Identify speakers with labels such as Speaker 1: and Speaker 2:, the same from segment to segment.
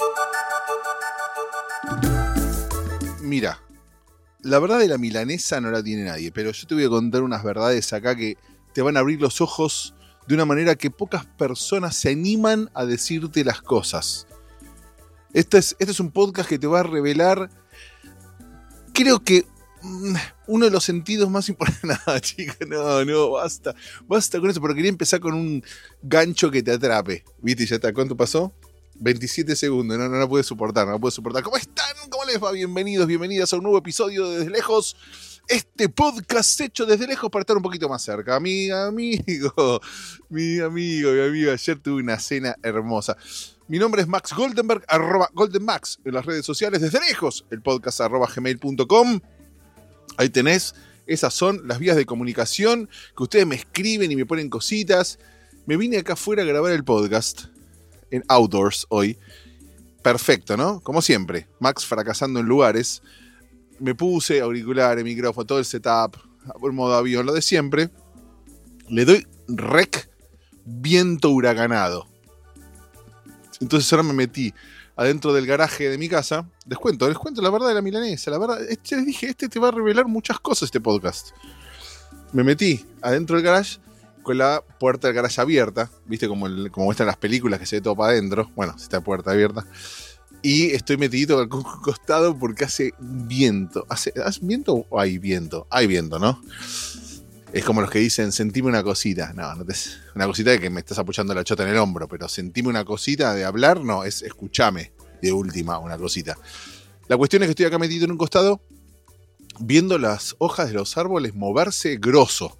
Speaker 1: Mira, la verdad de la milanesa no la tiene nadie, pero yo te voy a contar unas verdades acá que te van a abrir los ojos de una manera que pocas personas se animan a decirte las cosas. Este es un podcast que te va a revelar, creo que uno de los sentidos más importantes. No, chica, no, basta con eso, pero quería empezar con un gancho que te atrape. ¿Viste? Ya está, ¿cuánto pasó? 27 segundos, no la pude soportar, ¿Cómo están? ¿Cómo les va? Bienvenidas a un nuevo episodio de Desde Lejos. Este podcast hecho desde lejos para estar un poquito más cerca. Mi amigo, ayer tuve una cena hermosa. Mi nombre es Max Goldenberg, @GoldenMax en las redes sociales, Desde Lejos, el podcast @gmail.com. Ahí tenés, esas son las vías de comunicación que ustedes me escriben y me ponen cositas. Me vine acá afuera a grabar el podcast en Outdoors hoy. Perfecto, ¿no? Como siempre, Max fracasando en lugares. Me puse auriculares, micrófono, todo el setup, por modo avión, lo de siempre. Le doy rec, viento huracanado. Entonces ahora me metí adentro del garaje de mi casa. Les cuento la verdad de la milanesa. La verdad, les dije, te va a revelar muchas cosas este podcast. Me metí adentro del garage con la puerta del garage abierta, viste como muestran las películas que se ve todo para adentro. Bueno, si está puerta abierta. Y estoy metidito al costado porque hace viento. ¿Hace viento o hay viento? Hay viento, ¿no? Es como los que dicen, sentime una cosita. No, una cosita de que me estás apoyando la chota en el hombro, pero sentime una cosita de hablar, no, es escuchame de última una cosita. La cuestión es que estoy acá metido en un costado viendo las hojas de los árboles moverse grosso.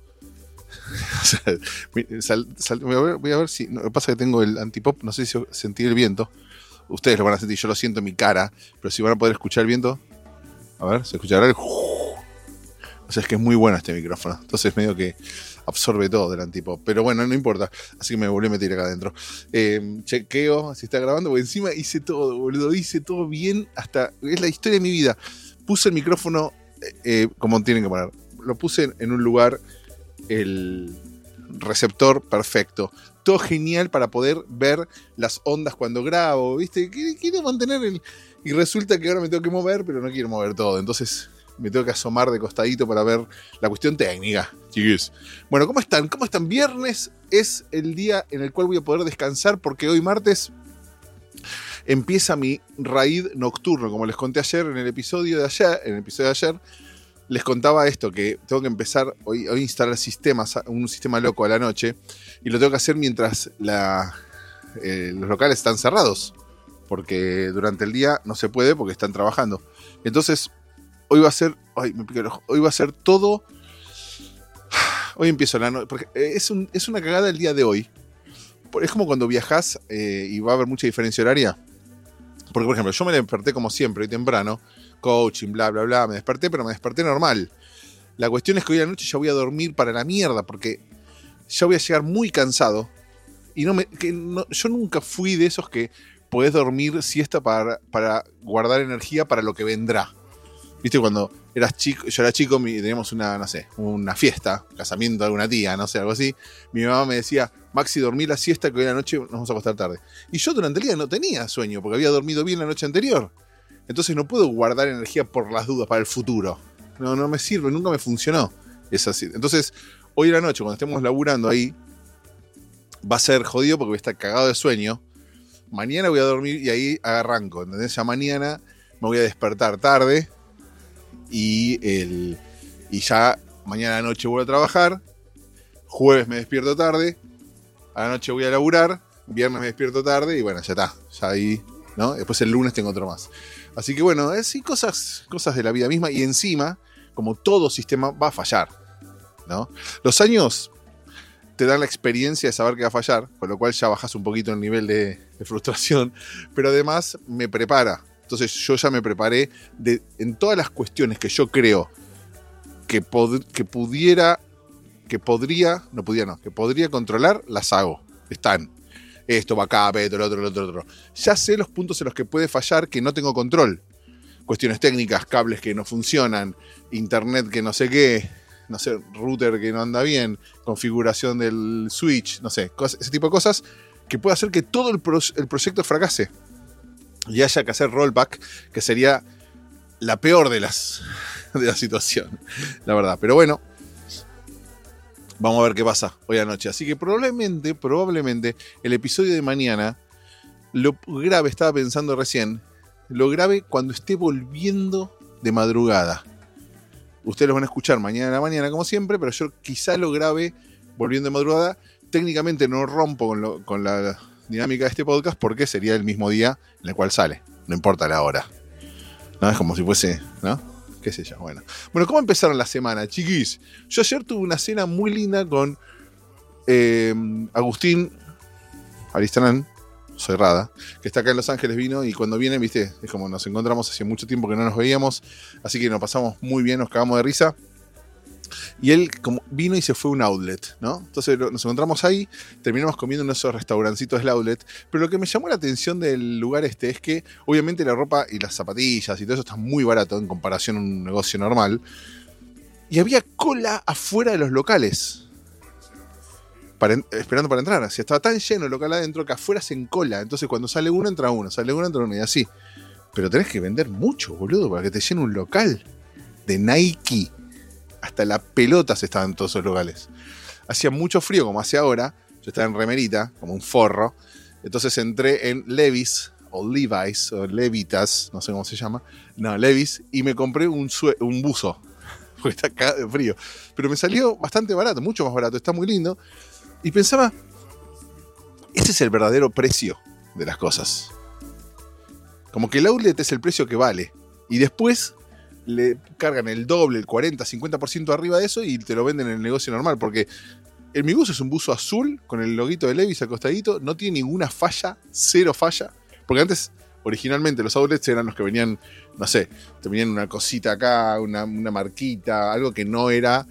Speaker 1: Voy a ver si... No, lo que pasa es que tengo el antipop, no sé si sentí el viento. Ustedes lo van a sentir, yo lo siento en mi cara, pero si van a poder escuchar el viento. A ver, ¿se escuchará el... O sea, es que es muy bueno este micrófono. Entonces medio que absorbe todo del antipop. Pero bueno, no importa. Así que me volví a meter acá adentro. Chequeo si está grabando, porque encima hice todo, boludo. Hice todo bien. Hasta... Es la historia de mi vida. Puse el micrófono como tienen que poner. Lo puse en un lugar, el receptor perfecto. Todo genial para poder ver las ondas cuando grabo, ¿viste? Quiero mantener el... Y resulta que ahora me tengo que mover, pero no quiero mover todo. Entonces me tengo que asomar de costadito para ver la cuestión técnica, chiquis. Bueno, ¿cómo están? Viernes es el día en el cual voy a poder descansar porque hoy martes empieza mi raid nocturno. Como les conté ayer en el episodio de ayer, les contaba esto, que tengo que empezar hoy a instalar un sistema loco a la noche, y lo tengo que hacer mientras los locales están cerrados, porque durante el día no se puede porque están trabajando. Entonces, hoy va a ser... Ay, me pica el ojo. Hoy va a ser todo... Hoy empiezo la noche, porque es una cagada el día de hoy. Es como cuando viajás y va a haber mucha diferencia horaria. Porque, por ejemplo, yo me desperté como siempre, hoy temprano, coaching, bla, bla, bla, me desperté normal. La cuestión es que hoy a la noche ya voy a dormir para la mierda, porque ya voy a llegar muy cansado. Y yo nunca fui de esos que podés dormir siesta para guardar energía para lo que vendrá. Viste, cuando yo era chico, teníamos una fiesta, casamiento de alguna tía, no sé, algo así. Mi mamá me decía, Maxi, dormí la siesta que hoy a la noche nos vamos a acostar tarde. Y yo durante el día no tenía sueño, porque había dormido bien la noche anterior. Entonces no puedo guardar energía por las dudas para el futuro. No me sirve, nunca me funcionó. Es así. Entonces, hoy a la noche, cuando estemos laburando ahí, va a ser jodido porque voy a estar cagado de sueño. Mañana voy a dormir y ahí arranco. ¿Entendés? Ya mañana me voy a despertar tarde. Y ya mañana a la noche vuelvo a trabajar. Jueves me despierto tarde. A la noche voy a laburar. Viernes me despierto tarde. Y bueno, ya está. Ya ahí, ¿no? Después el lunes tengo otro más. Así que bueno, sí, cosas de la vida misma. Y encima, como todo sistema, va a fallar, ¿no? Los años te dan la experiencia de saber que va a fallar, con lo cual ya bajas un poquito el nivel de frustración. Pero además me prepara. Entonces yo ya me preparé en todas las cuestiones que yo creo que podría controlar, las hago. Están. Esto, backup, esto, lo otro. Ya sé los puntos en los que puede fallar que no tengo control. Cuestiones técnicas, cables que no funcionan, internet que no sé qué, no sé, router que no anda bien, configuración del switch, no sé, ese tipo de cosas que puede hacer que todo el proyecto fracase. y haya que hacer rollback, que sería la peor de la situación, la verdad. Pero bueno, vamos a ver qué pasa hoy anoche. Así que probablemente el episodio de mañana lo grabe, estaba pensando recién, lo grabe cuando esté volviendo de madrugada. Ustedes lo van a escuchar mañana en la mañana como siempre, pero yo quizá lo grabe volviendo de madrugada. Técnicamente no rompo con la dinámica de este podcast porque sería el mismo día en el cual sale. No importa la hora. No es como si fuese, ¿no? Qué sé yo, bueno. Bueno, ¿cómo empezaron la semana, chiquis? Yo ayer tuve una cena muy linda con Agustín Aristanán, soy Rada, que está acá en Los Ángeles, vino, y cuando viene, viste, es como nos encontramos hace mucho tiempo que no nos veíamos, así que nos pasamos muy bien, nos cagamos de risa. Y él como vino y se fue a un outlet, ¿no? Entonces nos encontramos ahí, terminamos comiendo en esos restaurancitos del outlet, pero lo que me llamó la atención del lugar es que obviamente la ropa y las zapatillas y todo eso está muy barato en comparación a un negocio normal, y había cola afuera de los locales esperando para entrar. O sea, estaba tan lleno el local adentro que afuera se encola. Entonces cuando sale uno, entra uno, sale uno, entra uno, y así. Pero tenés que vender mucho, boludo, para que te llene un local de Nike. Hasta las pelotas estaban en todos esos locales. Hacía mucho frío, como hace ahora. Yo estaba en remerita, como un forro. Entonces entré en Levi's, o Levi's, o Levitas, no sé cómo se llama. No, Levi's, y me compré un buzo. Porque está cagado de frío. Pero me salió bastante barato, mucho más barato, está muy lindo. Y pensaba, ese es el verdadero precio de las cosas. Como que el outlet es el precio que vale. Y después le cargan el doble, el 40, 50% arriba de eso y te lo venden en el negocio normal. Porque mi buzo es un buzo azul con el loguito de Levi's acostadito. No tiene ninguna falla, cero falla. Porque antes, originalmente, los outlets eran los que venían, no sé, te venían una cosita acá, una marquita, algo que no era,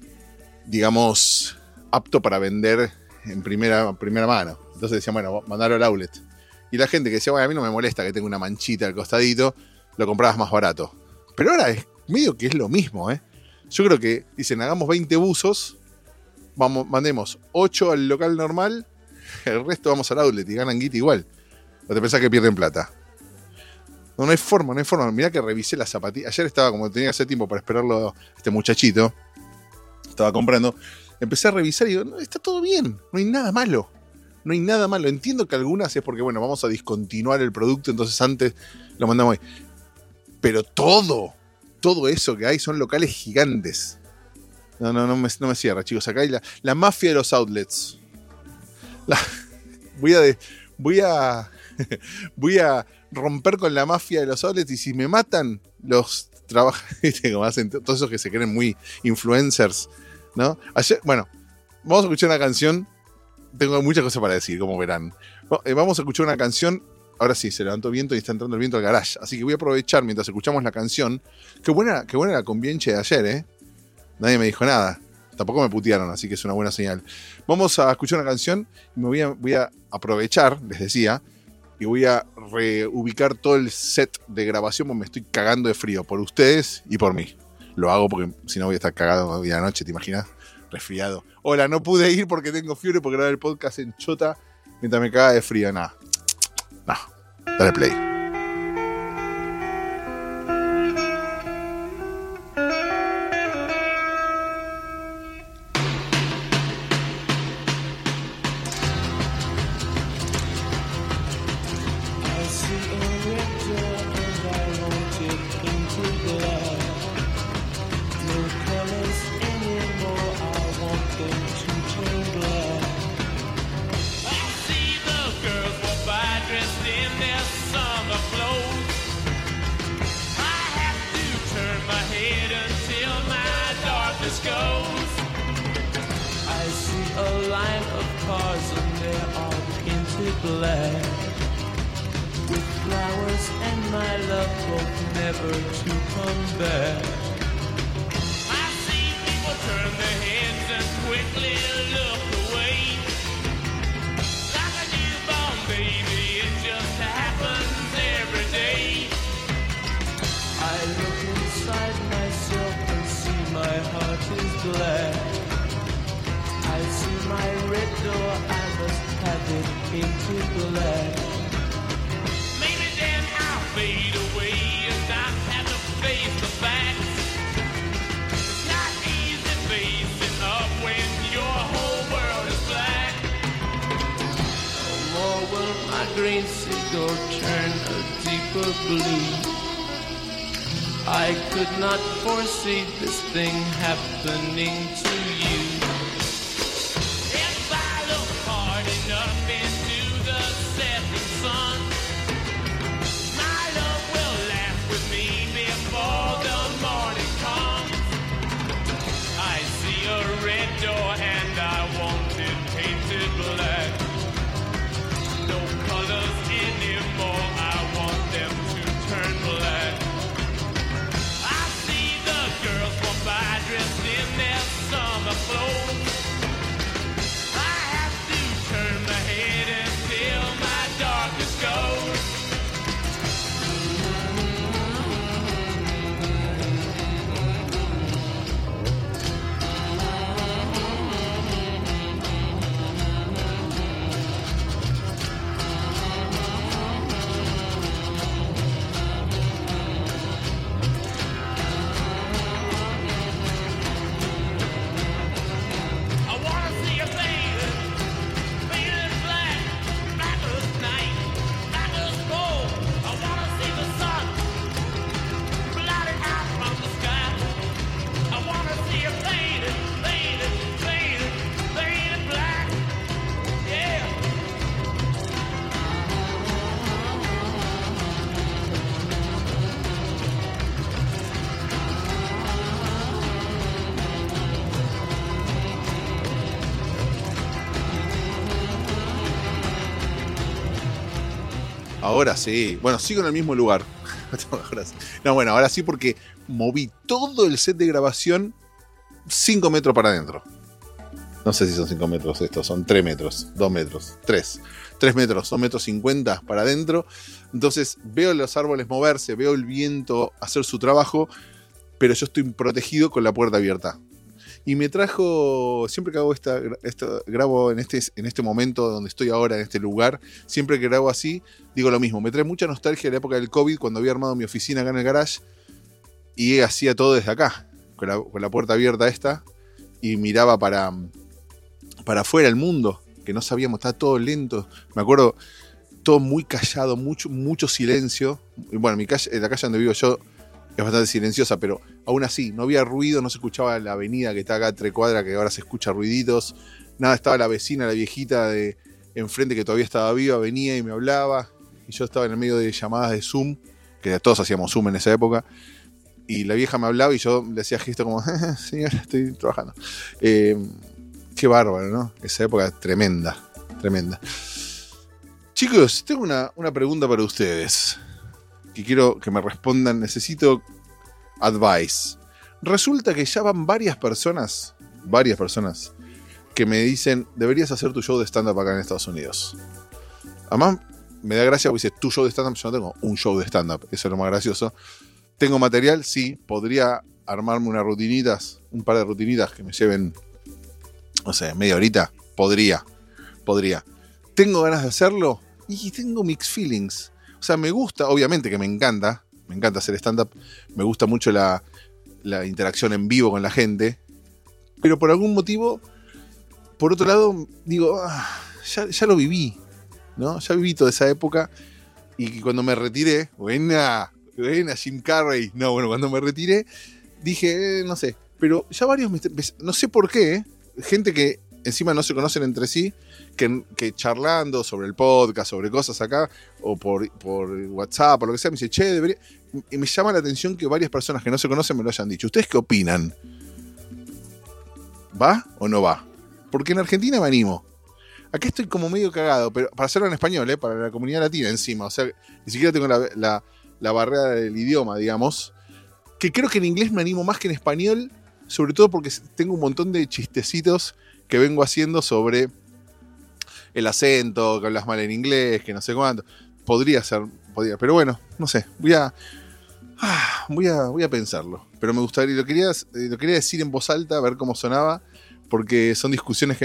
Speaker 1: digamos, apto para vender en primera mano. Entonces decían, bueno, mandarlo al outlet. Y la gente que decía, bueno, a mí no me molesta que tenga una manchita al costadito, lo comprabas más barato. Pero ahora es medio que es lo mismo, ¿eh? Yo creo que dicen, hagamos 20 buzos, mandemos 8 al local normal, el resto vamos al outlet y ganan guita igual. ¿O te pensás que pierden plata? No hay forma. Mirá que revisé las zapatillas. Ayer estaba, como tenía que hacer tiempo para esperarlo este muchachito, estaba comprando. Empecé a revisar y digo, no, está todo bien, no hay nada malo. Entiendo que algunas es porque, bueno, vamos a discontinuar el producto, entonces antes lo mandamos ahí. Pero todo eso que hay son locales gigantes. No me cierra, chicos. Acá hay la mafia de los outlets. Voy a romper con la mafia de los outlets y si me matan los trabajadores, como hacen todos esos que se creen muy influencers, ¿no? Ayer, bueno, vamos a escuchar una canción. Tengo muchas cosas para decir, como verán. Vamos a escuchar una canción. Ahora sí, se levantó viento y está entrando el viento al garage. Así que voy a aprovechar mientras escuchamos la canción. Qué buena la convienche de ayer, ¿eh? Nadie me dijo nada. Tampoco me putearon, así que es una buena señal. Vamos a escuchar una canción y voy a aprovechar, les decía, y voy a reubicar todo el set de grabación porque me estoy cagando de frío por ustedes y por mí. Lo hago porque si no voy a estar cagado hoy a la noche, ¿te imaginas? Resfriado. Hola, no pude ir porque tengo fiebre porque grabé el podcast en chota mientras me caga de frío. Nada. No. Dale play.
Speaker 2: Into black. Maybe then fade away and I have to face the facts. It's not easy facing up when your whole world is black. No more will my green seagull turn a deeper blue. I could not foresee this thing happening to you. If I look hard enough into the setting sun, my love will laugh with me before the morning comes. I see a red door and I want it painted black. No colors anymore, I want them to turn black. Girls walk by dressed in their summer clothes. I have to turn my head until my darkness goes.
Speaker 1: Ahora sí. Bueno, sigo en el mismo lugar. No, bueno, ahora sí porque moví todo el set de grabación 5 metros para adentro. No sé si son 5 metros estos, son 3 metros, 2 metros, 3 metros, 2 metros 50 para adentro. Entonces veo los árboles moverse, veo el viento hacer su trabajo, pero yo estoy protegido con la puerta abierta. Y me trajo, siempre que hago grabo en este momento donde estoy ahora, en este lugar, siempre que grabo así, digo lo mismo. Me trae mucha nostalgia de la época del COVID, cuando había armado mi oficina acá en el garage y hacía todo desde acá, con la puerta abierta esta, y miraba para afuera el mundo, que no sabíamos, estaba todo lento. Me acuerdo, todo muy callado, mucho silencio. Y bueno, la calle donde vivo yo es bastante silenciosa, pero aún así, no había ruido, no se escuchaba la avenida que está acá a 3 cuadras, que ahora se escucha ruiditos. Nada, estaba la vecina, la viejita de enfrente que todavía estaba viva, venía y me hablaba. Y yo estaba en el medio de llamadas de Zoom, que todos hacíamos Zoom en esa época. Y la vieja me hablaba y yo le hacía gesto como, señora, estoy trabajando. Qué bárbaro, ¿no? Esa época tremenda. Chicos, tengo una pregunta para ustedes, que quiero que me respondan. Necesito advice. Resulta que ya van varias personas que me dicen, deberías hacer tu show de stand-up acá en Estados Unidos. Además, me da gracia porque dice, tu show de stand-up. Yo no tengo un show de stand-up, eso es lo más gracioso. ¿Tengo material? Sí. ¿Podría armarme un par de rutinitas que me lleven, no sé, media horita? Podría. ¿Tengo ganas de hacerlo? Y tengo mixed feelings. O sea, me gusta, obviamente que me encanta hacer stand-up, me gusta mucho la interacción en vivo con la gente, pero por algún motivo, por otro lado, digo, ya lo viví, ¿no? Ya viví toda esa época, y cuando me retiré, buena Jim Carrey, no, bueno, cuando me retiré, dije, no sé, pero ya varios, no sé por qué, gente que encima no se conocen entre sí, que charlando sobre el podcast, sobre cosas acá, o por WhatsApp, o lo que sea, me dice, che, debería... Y me llama la atención que varias personas que no se conocen me lo hayan dicho. ¿Ustedes qué opinan? ¿Va o no va? Porque en Argentina me animo. Acá estoy como medio cagado, pero para hacerlo en español, para la comunidad latina encima. O sea, ni siquiera tengo la barrera del idioma, digamos. Que creo que en inglés me animo más que en español, sobre todo porque tengo un montón de chistecitos que vengo haciendo sobre el acento, que hablas mal en inglés, que no sé cuánto. Podría, pero bueno, no sé, voy a pensarlo. Pero me gustaría, lo quería decir en voz alta, a ver cómo sonaba, porque son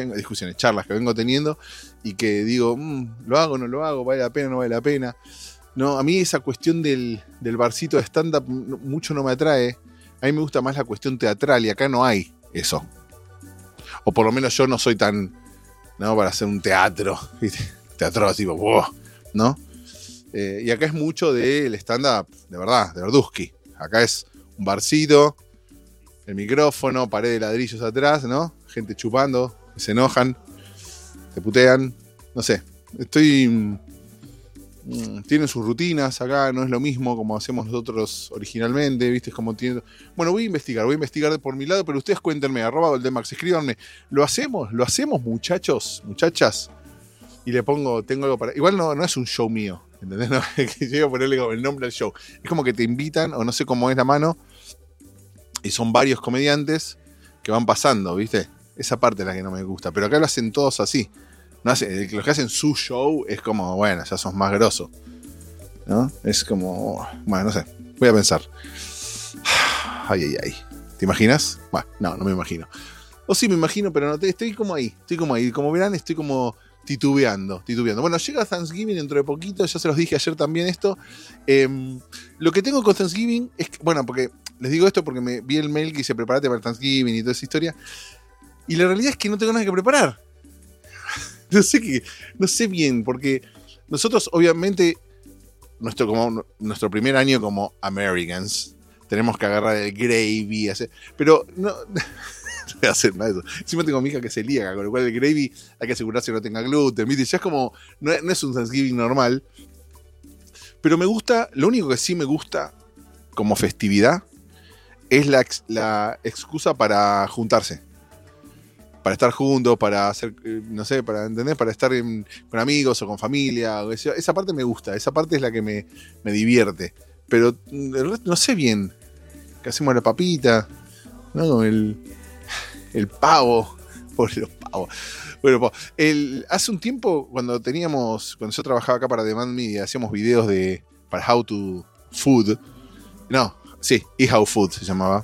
Speaker 1: charlas que vengo teniendo, y que digo, ¿lo hago o no lo hago? ¿Vale la pena o no vale la pena? No, a mí esa cuestión del barcito de stand-up mucho no me atrae. A mí me gusta más la cuestión teatral y acá no hay eso. O por lo menos yo no soy tan... ¿no? Para hacer un teatro, ¿viste? Teatro tipo, wow, ¿no? Y acá es mucho del stand-up, de verdad, de Verduzki. Acá es un barcito, el micrófono, pared de ladrillos atrás, ¿no? Gente chupando, se enojan, se putean, no sé. Tienen sus rutinas acá, no es lo mismo como hacemos nosotros originalmente, ¿viste? Como tiene... Bueno, voy a investigar por mi lado, pero ustedes cuéntenme, @Goldemax, escríbanme, ¿lo hacemos muchachos, muchachas? Y le pongo, tengo algo para... Igual no es un show mío, ¿entendés? No, que llego a ponerle como el nombre al show. Es como que te invitan, o no sé cómo es la mano, y son varios comediantes que van pasando, ¿viste? Esa parte es la que no me gusta, pero acá lo hacen todos así. No hace, los que hacen su show es como, bueno, ya sos más grosso, ¿no? Es como, bueno, no sé, voy a pensar. Ay. ¿Te imaginas? Bueno, no me imagino. O sí me imagino, pero no, estoy como ahí. Como verán, estoy como titubeando. Bueno, llega Thanksgiving dentro de poquito, ya se los dije ayer también esto. Lo que tengo con Thanksgiving es que, bueno, porque les digo esto porque me vi el mail que hice prepárate para Thanksgiving y toda esa historia. Y la realidad es que no tengo nada que preparar. No sé bien, porque nosotros obviamente, nuestro primer año como Americans, tenemos que agarrar el gravy, pero no voy a hacer nada de eso. Encima tengo a mi hija que es celíaca, con lo cual el gravy hay que asegurarse que no tenga gluten, ¿viste? Ya es como, no es un Thanksgiving normal, pero me gusta, lo único que sí me gusta como festividad es la excusa para juntarse. Para estar juntos, para hacer, no sé, para entender, para estar con amigos o con familia. Esa parte me gusta, esa parte es la que me divierte. Pero el resto no sé bien. ¿Qué hacemos la papita? ¿No? El pavo. Por los pavos. Bueno, hace un tiempo, cuando yo trabajaba acá para Demand Media, hacíamos videos para How to Food. No, sí, Eat How Food se llamaba.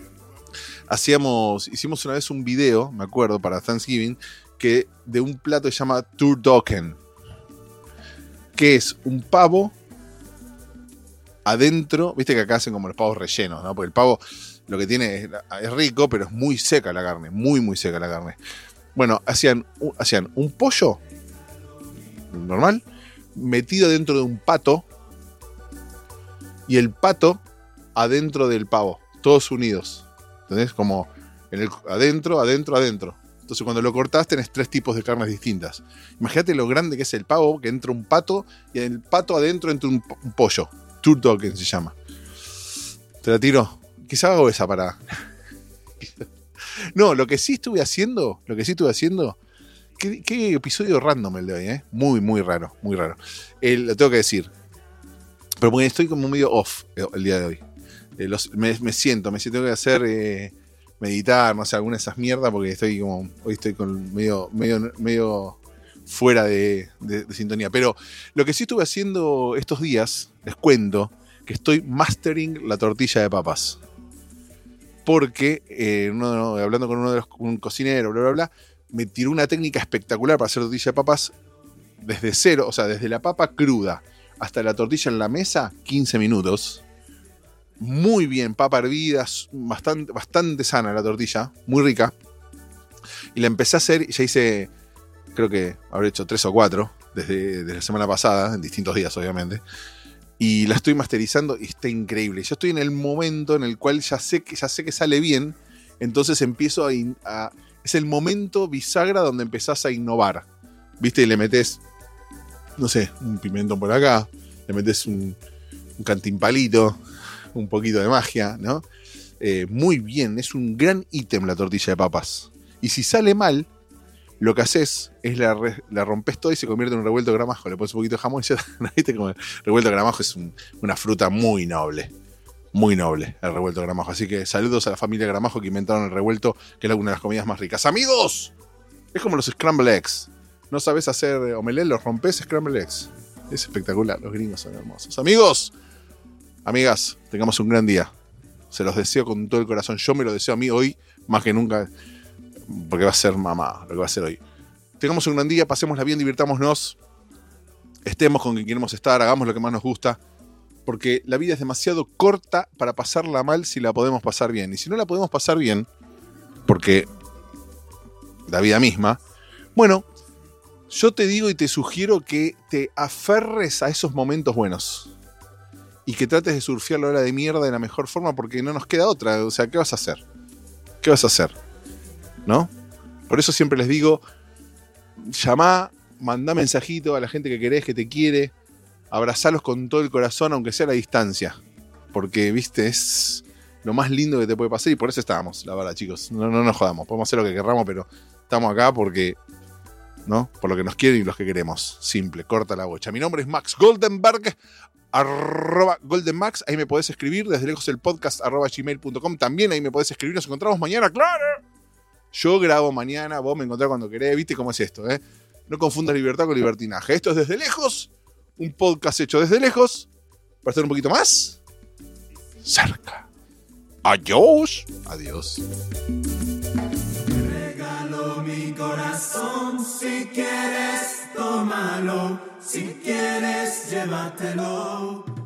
Speaker 1: Hicimos una vez un video, me acuerdo, para Thanksgiving, que de un plato que se llama Turducken, que es un pavo adentro, viste que acá hacen como los pavos rellenos, ¿no? Porque el pavo lo que tiene es rico, pero es muy seca la carne, muy seca la carne. Bueno, hacían un pollo normal, metido dentro de un pato, y el pato adentro del pavo, todos unidos. ¿Entendés? Como adentro. Entonces cuando lo cortás tenés 3 tipos de carnes distintas. Imagínate lo grande que es el pavo, que entra un pato y en el pato adentro entra un pollo. Turducken se llama. Te la tiro. Quizá hago esa para... No, lo que sí estuve haciendo... Qué episodio random el de hoy, ¿eh? Muy raro. Lo tengo que decir. Pero porque estoy como medio off el día de hoy. Me siento que hacer meditar, no sé, alguna de esas mierdas, porque hoy estoy con medio fuera de sintonía. Pero lo que sí estuve haciendo estos días, les cuento que estoy mastering la tortilla de papas. Porque hablando con un cocinero, bla, me tiró una técnica espectacular para hacer tortilla de papas desde cero, o sea, desde la papa cruda hasta la tortilla en la mesa, 15 minutos. Muy bien, papa hervida, bastante sana la tortilla, muy rica. Y la empecé a hacer, ya hice, creo que habré hecho 3 o 4 desde la semana pasada, en distintos días obviamente. Y la estoy masterizando y está increíble. Yo estoy en el momento en el cual ya sé que sale bien, entonces empiezo es el momento bisagra donde empezás a innovar. ¿Viste? Y le metés, no sé, un pimentón por acá, le metés un cantimpalito, un poquito de magia, ¿no? Muy bien, es un gran ítem la tortilla de papas. Y si sale mal, lo que haces es la rompes todo y se convierte en un revuelto de gramajo. Le pones un poquito de jamón y ya, ¿viste? Como el revuelto de gramajo es una fruta muy noble. Muy noble el revuelto de gramajo. Así que saludos a la familia Gramajo que inventaron el revuelto, que es una de las comidas más ricas. ¡Amigos! Es como los scramble eggs. No sabes hacer omelette, los rompes, scramble eggs. Es espectacular, los gringos son hermosos. Amigos, amigas, tengamos un gran día. Se los deseo con todo el corazón. Yo me lo deseo a mí hoy, más que nunca, porque va a ser mamá lo que va a ser hoy. Tengamos un gran día, pasémosla bien, divirtámonos. estemos con quien queremos estar, hagamos lo que más nos gusta, porque la vida es demasiado corta para pasarla mal si la podemos pasar bien. Y si no la podemos pasar bien, porque la vida misma, bueno, yo te digo y te sugiero que te aferres a esos momentos buenos y que trates de surfear la hora de mierda de la mejor forma, porque no nos queda otra. O sea, ¿qué vas a hacer? ¿Qué vas a hacer? ¿No? Por eso siempre les digo, llamá, mandá mensajito a la gente que querés, que te quiere, abrazalos con todo el corazón, aunque sea a la distancia, porque, viste, es lo más lindo que te puede pasar, y por eso estábamos, la verdad, chicos. No nos jodamos, podemos hacer lo que querramos, pero estamos acá porque, ¿no? Por lo que nos quieren y los que queremos. Simple, corta la bocha. Mi nombre es Max Goldenberg, @GoldenMax. Ahí me podés escribir, desde lejos el podcast @gmail.com. También ahí me podés escribir. Nos encontramos mañana, claro. Yo grabo mañana, vos me encontrás cuando querés. ¿Viste cómo es esto? No confundas libertad con libertinaje. Esto es Desde Lejos, un podcast hecho desde lejos para estar un poquito más cerca. Adiós. Adiós.
Speaker 3: Regalo mi corazón, si quieres tómalo, si quieres llévatelo.